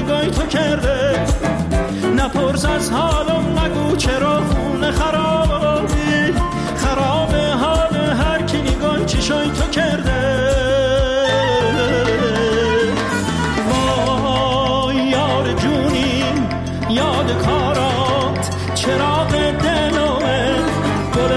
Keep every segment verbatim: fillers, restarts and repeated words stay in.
نگاهی تو کرده. نپرس از حالم، نگو چرا خونه خرابی، خراب حال هر کی نگاهی چشای تو کرده. وای یار جونی یاد کارات، چراغ دلوه گل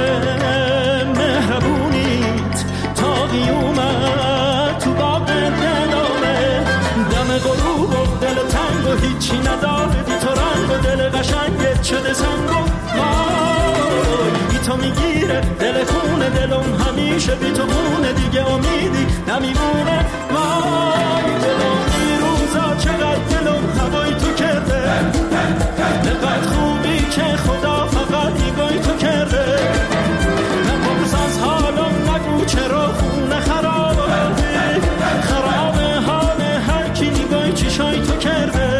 مهربونیت تا قیومت تو باغ دلوه. دم غروب و دل تنگ و هیچی نداره بی تو، رنگ و دل قشنگت شده سنگ و وای بی تو میگیره دل خونه دلم، همیشه بی تو خونه دیگه امیدی نمیمونه. وای دلم این روزا چقدر دلم هوای تو کرده، نقدر خوبی که خدا فقط نگاهی تو کرده. نپرس از حالم، نگو چرا خونه خرابی، خراب حال هر کی نگاهی چشای تو کرده.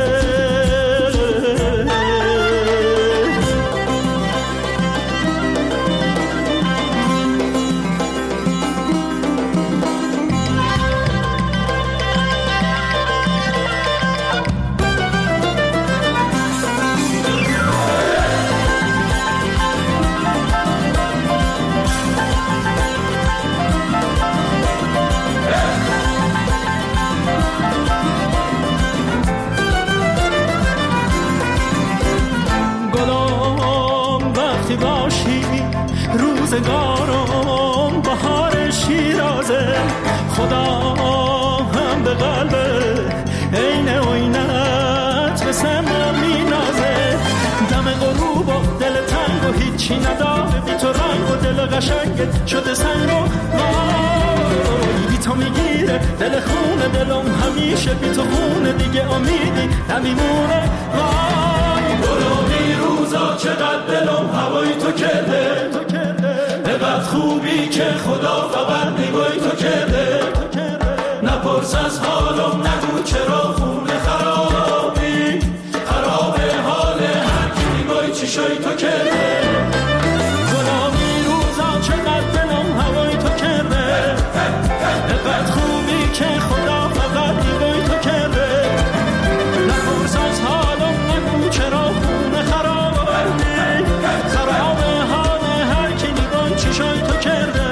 روزگارم بهار شیرازه، خدا هم به قلب عین عینت به سما مینازه. دم غروب و دل تنگ و هیچی نداره بی تو، رنگ و دل قشنگت شده سنگ و وای بی تو میگیره دل خونه دلم، همیشه بی تو خونه دیگه امیدی نمیمونه. وای برو بی روزا چقدر دلم هوای تو کرده، نقدر خوبی که خدا فقط نگاهی تو کرده. نپرس از حالم، نگو چرا خونه خرابی، خراب حال هر کی نگاهی چشای تو کرده. گلابی روزا چقدر دلم هوای تو کرده، نقدر خوبی که خدا فقط نگاهی تو کرده. نپرس از حالم، نگو چرا خونه خرابی، خراب حال هر کی نگاهی چشای تو کرده.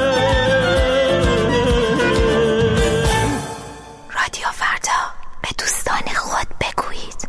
رادیو فردا، به دوستان خود بگویید.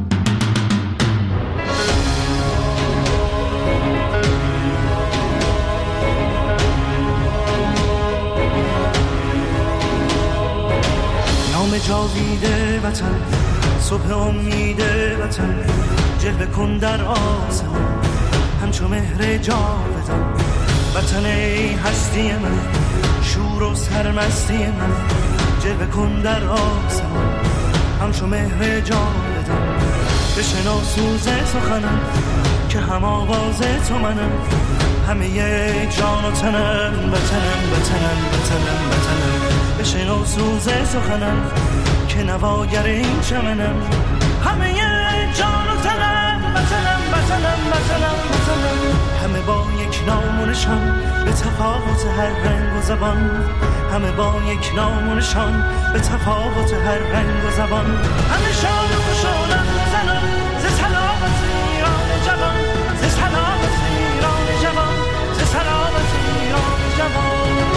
نام جاویده وطن، صبح امید وطن، جلوه کن در آسمان همچو مهر جاودان. وطن ای هستی من، شور و سرمستی من، جلوه کن در آسمان همچو مهر جاودان. بشنو سوز سخنم که هم آواز تو منم، همه جان و تنم وطنم وطنم وطنم وطنم. بشنو سوز سخنم که نواگر این چمنم، همه جان و تنم وطنم وطنم وطنم وطنم. همه با یک نام و نشان به تفاوت هر رنگ و زبان، همه با یک نام و نشان به تفاوت هر رنگ و زبان. همه شاد و خوشحالم زنان ز سلامت ایران جوان، ز سلامت ایران جوان، ز سلامت ایران جوان.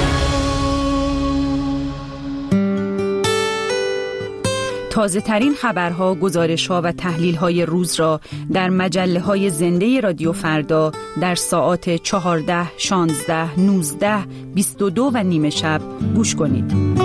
تازه ترین خبرها، گزارش‌ها و تحلیل‌های روز را در مجله‌های زنده رادیو فردا در ساعات چهارده، شانزده، نوزده، بیست و دو و نیمه شب گوش کنید.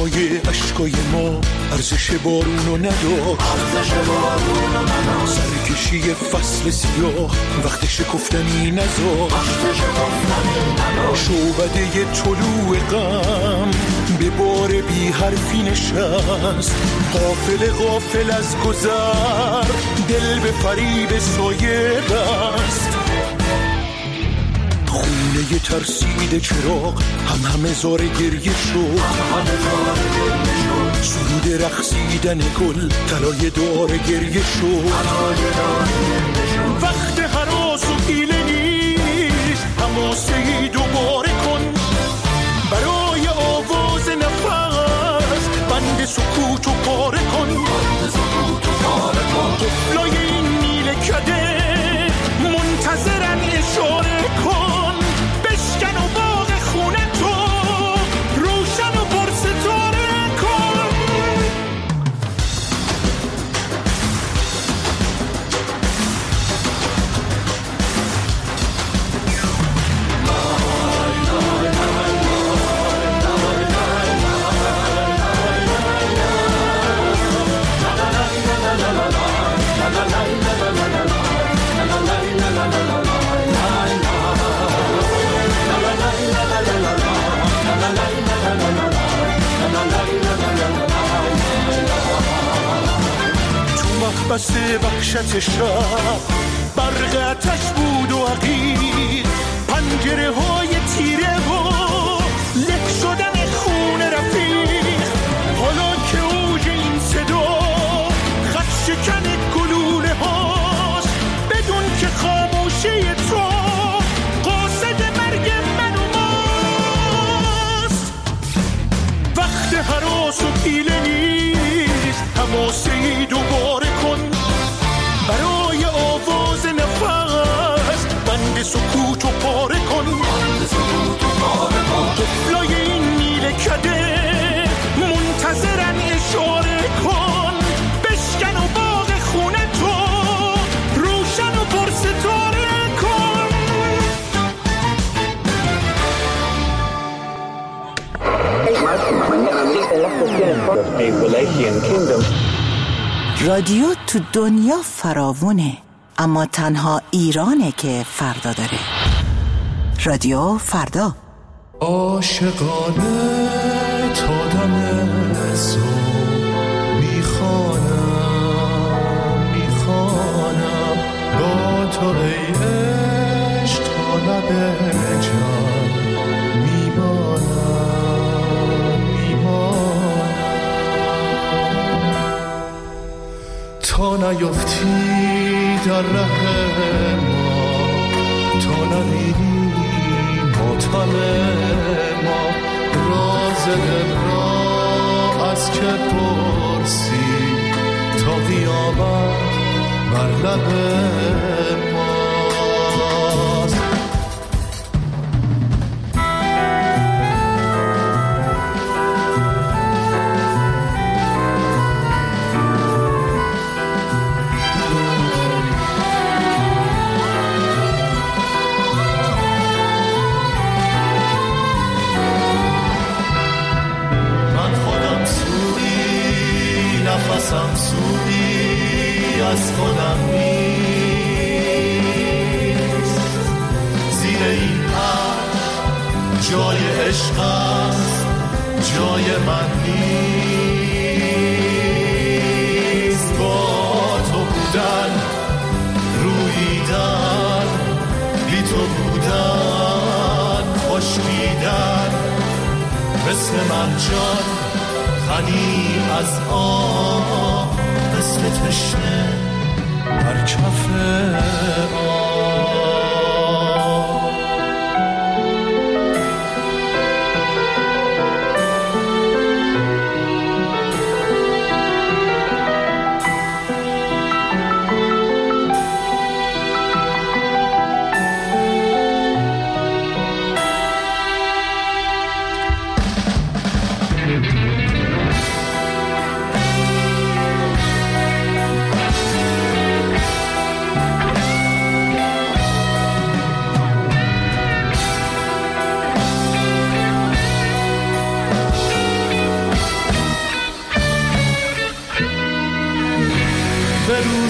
مای عشقای ما ارزش بارونو نداشت، سرکشی فصل سیاه وقت شکفتنی نذاشت، شعبده طلوع غم به بار بی حرفی نشست، غافل غافل از گذر دل به فریب سایه بست. خونه ترسید چراغ هم همه زار گریه شد، سرود رقصیدن گل طلای دار گریه شد. وقت هراس و حیله نیست، حماسه‌ای دوباره کن برای آواز نفس، بند سکوت و پاره کن. قفلای این نیل کده منتظرن اشاره کن، بشکن و باغ خونه تو روشن و پرستاره کن. بس وحشت شب برق آتش بود و عقیق، پنجره های تیره و له شدن خون رفیق. حالا که اوج این صدا خط شکن گلوله هاست، بدون که خاموشی تو قاصد مرگ من و ماست. وقت هراس و پیله نیست، حماسه‌ای دوباره کن برای آواز نفس، بند سکوت و پاره کن. قفلای این نیل کده منتظرن اشاره کن، بشکن و باغ خونه تو روشن و پرستاره کن. رادیو تو دنیا فراوونه، اما تنها ایرانه که فردا داره. رادیو فردا. عاشقانه تا دم صبح میخوانم میخوانم با تو ای عشق تا لب جان میمانم میمانم، تا نیفتی در ره ما، تا نبینی ماتم ما، راز دل را از که پرسی تا قیامت بر لب ماست. نفسم سودی از خودم نیست، زیر این عرش جای عشق است، جای من نیست. با تو بودن روییدن، بی تو بودن خشکیدن، مثل مرجان غنی از آب، مثل تشنه بر کف آب.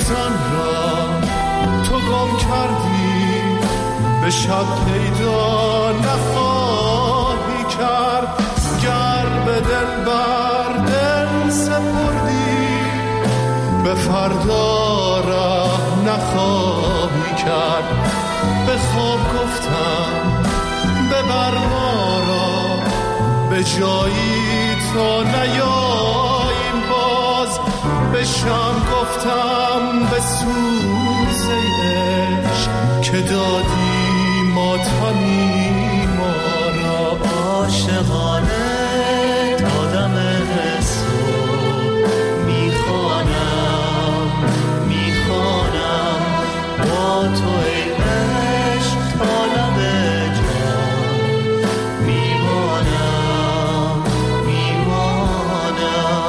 سوزن را تو گم کردی، به شب پیدا نخواهی کرد. گر به دل بر دل سپردی، به فردا راه نخواهی کرد. به خواب گفتم ببر ما را به جایی تا نیاییم باز. به شم گفتم به سوز عشق که دادی ماتمی ما را. عاشقانه آدم صبح میخوانم میخوانم با تو ای عشق تا لب جان میمانم میمانم.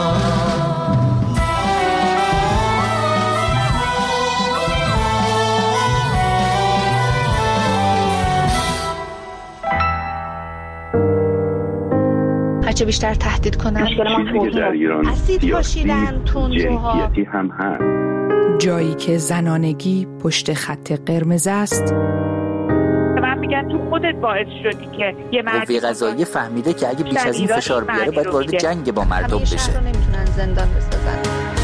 هرچه بیشتر تهدید کنن چیزی که در ایران اسید پاشیدن تندروها هم هست. جایی که زنانگی پشت خط قرمز است. من میگن تو خودت باعث شدی که یه مرد قوه قضاییه فهمیده که اگه بیش از این فشار بیاره باید وارد جنگ با مردم بشه. همیشه رو نمیتونن زندان بسازن.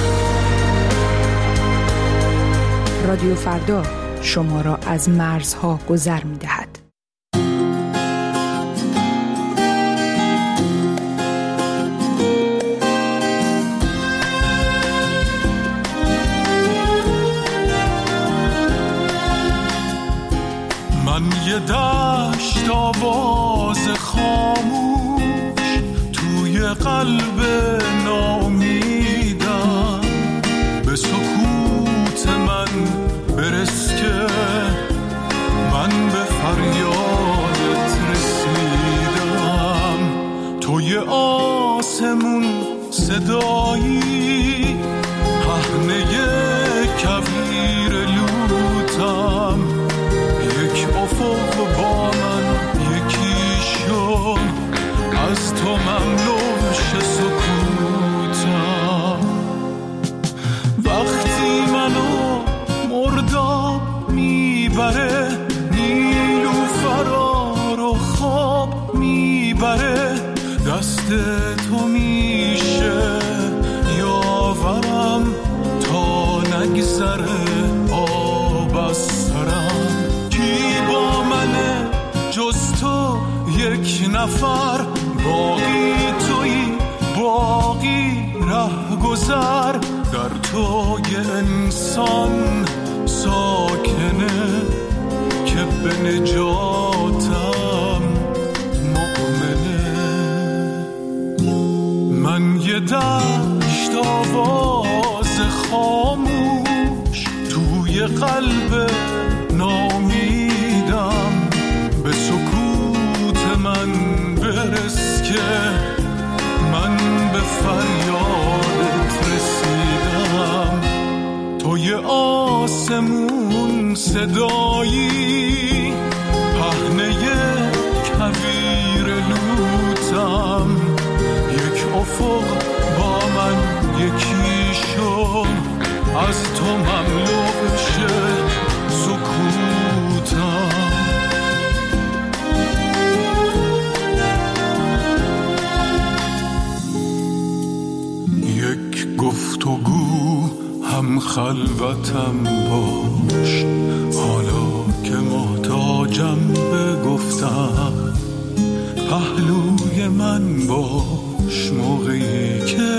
رادیو فردا شما را از مرزها گذر می‌دهد. من یه دشت آواز خاموش توی قلب نامیدم، به سکوت من برس که من به فریادت رسیدم. توی آسمون صدایی پهنه کویر لوتم، یک افق با من یکی شو، از تو مملو شه سکوتم. وقتی منو مرداب میبره، نیلوفرا رو خواب میبره، دست تو میشه یاورم تا نگذره آب از سرم. کی با منه جز تو یک نفر، باقی تویی باقی ره گذر، در تو یه انسان ساکنه که به نجاتم مؤمنه. من یه دشت آواز خاموش توی قلب نامیدم، به سکوت من برس که من به فریادت رسیدم. توی آسمون صدایی پهنه کویر لوتم، یک افق با من یکی شو، از تو مملو شه سکوتم. یک گفتگو هم خلوتم باش، حالا که محتاجم به گفتم، پهلوی من باش موقعی که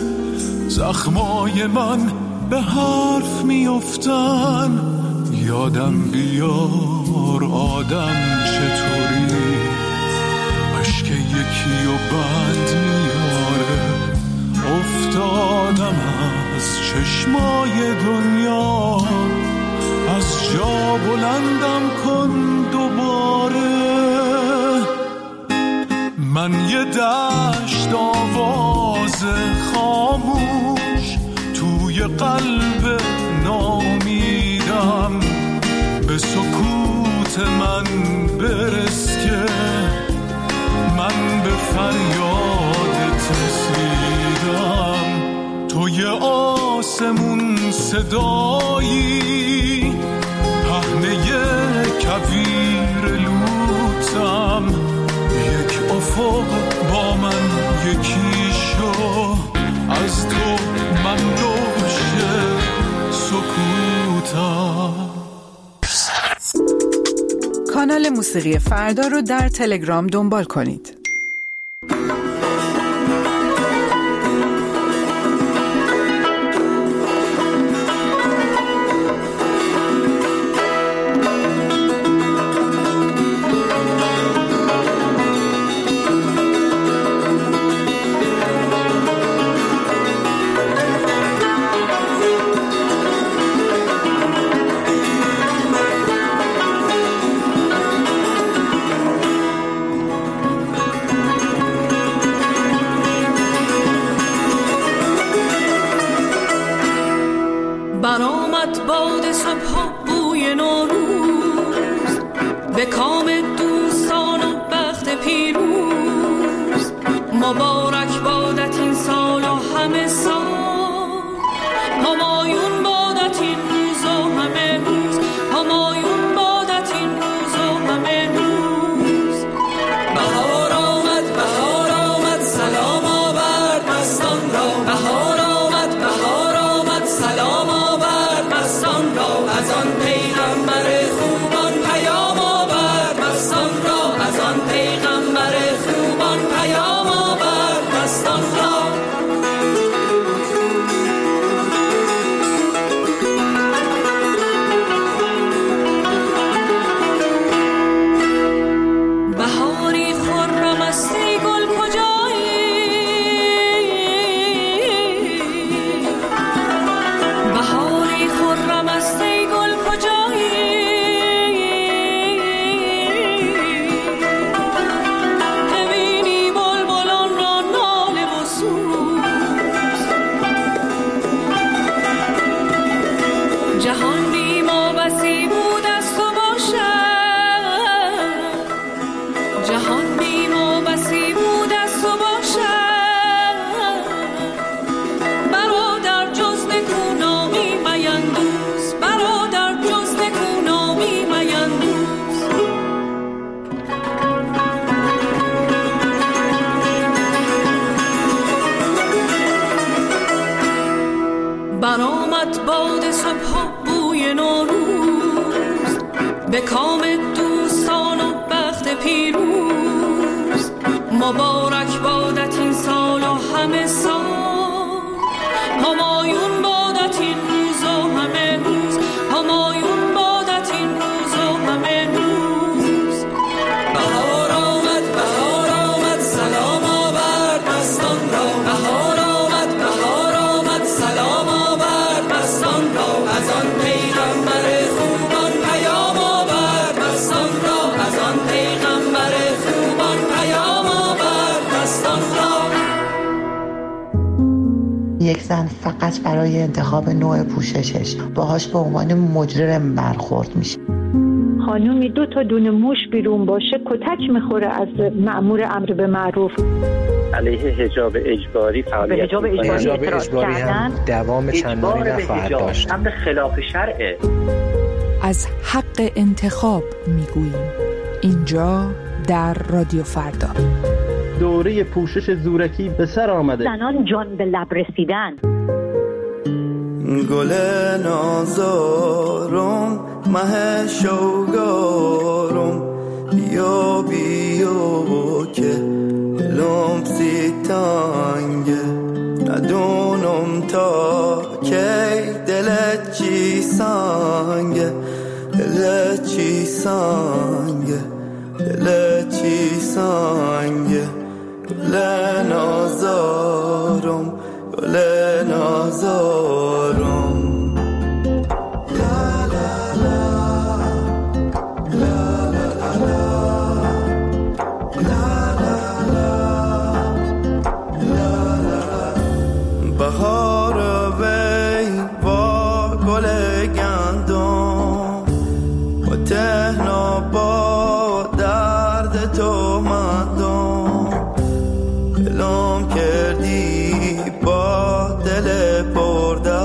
زخمای من به حرف میافتن. یادم بیار آدم چطوری، اشک یکی و بند میاره. افتادم از چشمای دنیا، از جا بلندم کن دوباره. من یه دشت آواز خاموش توی قلب نامیدم، به سکوت من برس که من به فریادت رسیدم. توی آسمون صدایی پهنه کویر لوتم یک افق با من یکی شو از تو من دوش سکوتم. کانال موسیقی فردا رو در تلگرام دنبال کنید. برآمد باد صبح بوی نوروز به کام دوستان و بخت پیروز. مبارک بادت این سال و همه سال، همایون بادت این روز و همه روز، همایون بادت این روز و همه روز. بهار آمد بهار آمد سلام آورد مستان را، بهار آمد بهار آمد سلام آورد مستان را. از آن پیغمبر خوبان پیام آورد مستان را، از آن پیغمبر خوبان پیام آورد مستان را. بهاری خرم است ای گل کجایی، بهاری خرم است ای گل کجایی. ببینی بلبلان را ناله و سوز. جهان بی ما بسی بود از تو باشد، جهان بی ما بسی بود از تو باشد. برادر جز نکونامی میندوز، برادر جز نکونامی میندوز. برآمد باد صبح بوی نوروز به کام دوستان و بخت پیروز. مبارک بادت این سال و همه سال، همایون بادت این روز و همه روز، همایون بادت این روز و همه روز. بهار آمد بهار آمد سلام آورد مستان را، بهار آمد بهار آمد سلام آورد مستان را. از آن پیغمبر خوبان پیام آورد مستان را، از آن پیغمبر خوبان پیام آورد مستان را. یک زن فقط برای انتخاب نوع پوششش باهاش به عنوان مجرم برخورد میشه. خانومی دو تا دونه موش بیرون باشه کتک میخوره از مأمور امر به معروف. علیه حجاب اجباری فعالیت حجاب اجباری, حجاب اجباری هم دوام چندانی نخواهد داشت. امر خلاف شرعه. از حق انتخاب میگوییم اینجا در رادیو فردا. دوره پوشش زورکی به سر آمده. زنان جان به لب رسیدن. گل نازارم مه شوگارم بیا بیا که لم سی تانگه ندونم تا کی دلت چی سانگه دلت چی سانگه دلت چی سانگه گل نازارم گل نازارم بهار وی با گل گندم و تهنا با درد تو مندم دلم کردی با دل پر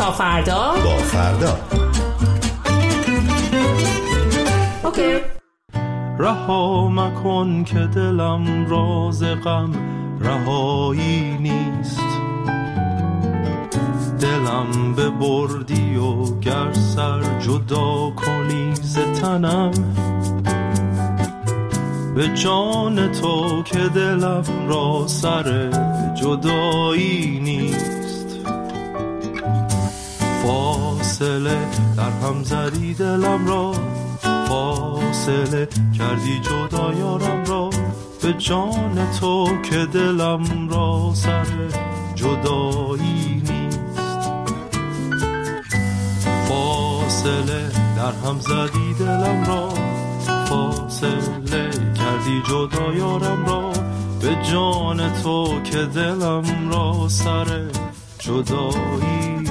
تا فردا با فردا. اوکی. رها مکن که دلم راز غم رهایی نیست، دلم ببردی و گر سر جدا کنی ز تنم، به جان تو که دلم را سر جدایی نیست. فاصله در هم زدی دلم را، فاصله کردی جدا یارم را، به جان تو که دلم را سر جدایی نیست. فاصله در هم زدی دلم را، فاصله کردی جدا یارم را، به جان تو که دلم را سر جدایی نیست.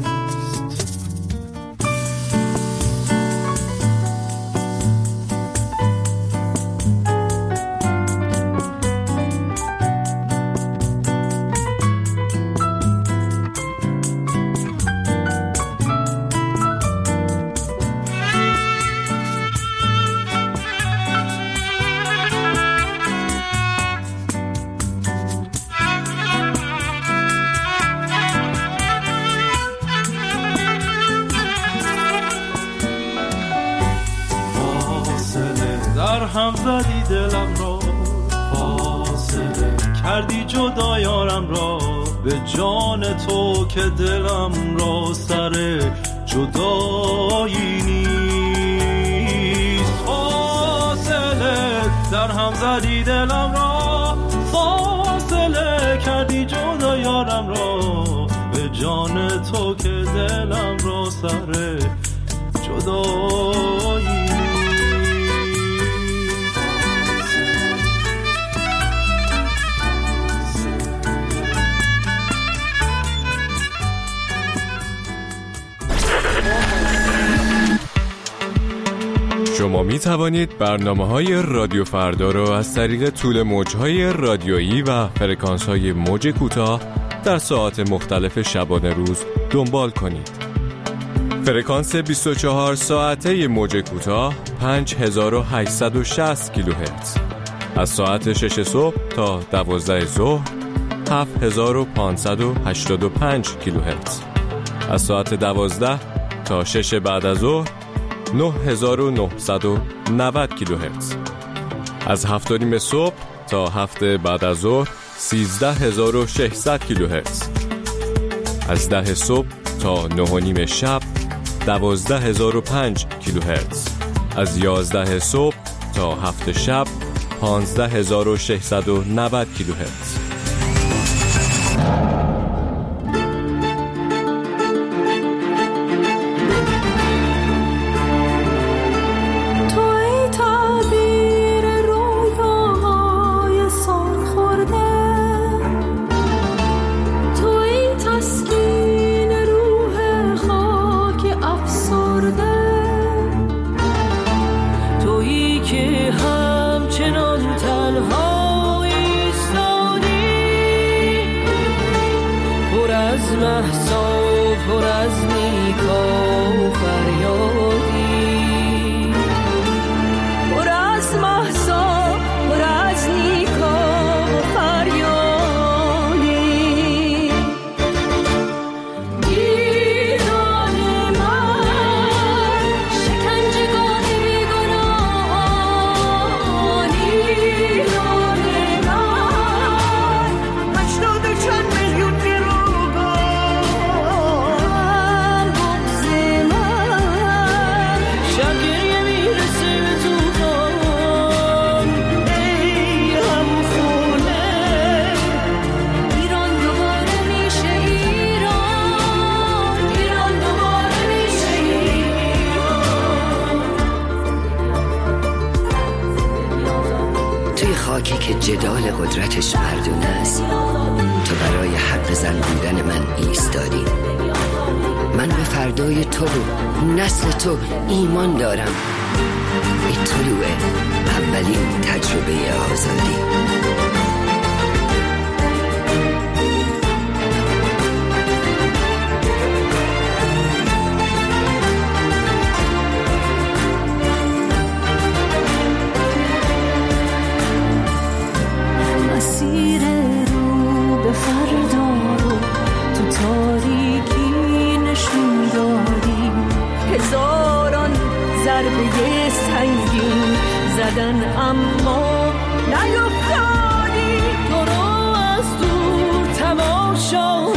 هم زدی دلم را، فاصله کردی جدا یارم را، به جان تو که دلم را سر جدایی نیست. فاصله در هم زدی دلم را، فاصله کردی جدا یارم را، به جان تو که دلم را سر جدایی نیست. شما می توانید برنامه‌های رادیو فردا را از طریق طول موج‌های رادیویی و فرکانس‌های موج کوتاه در ساعات مختلف شبانه روز دنبال کنید. فرکانس بیست و چهار ساعته موج کوتاه پنج هزار و هشتصد و شصت کیلوهرتز، از ساعت شش صبح تا دوازده ظهر هفت هزار و پانصد و هشتاد و پنج کیلوهرتز، از ساعت دوازده تا شش بعد از ظهر نه هزار و نهصد و نود کیلوهرتز، از هفت و نیم صبح تا هفت بعد از ظهر سیزده هزار و ششصد کیلوهرتز، از ده صبح تا نه و نیم شب دوازده هزار و پنج کیلوهرتز، از یازده صبح تا هفت شب پانزده هزار و ششصد و نود کیلوهرتز. خاکی که جدال قدرتش مردونه است، تو برای حق زن بودن من ایستادی. من به فردای تو و نسل تو ایمان دارم، به طلوع اولین تجربه آزادی. یه سنگین زدن اما نیفتادی. تو رو از دور تماشا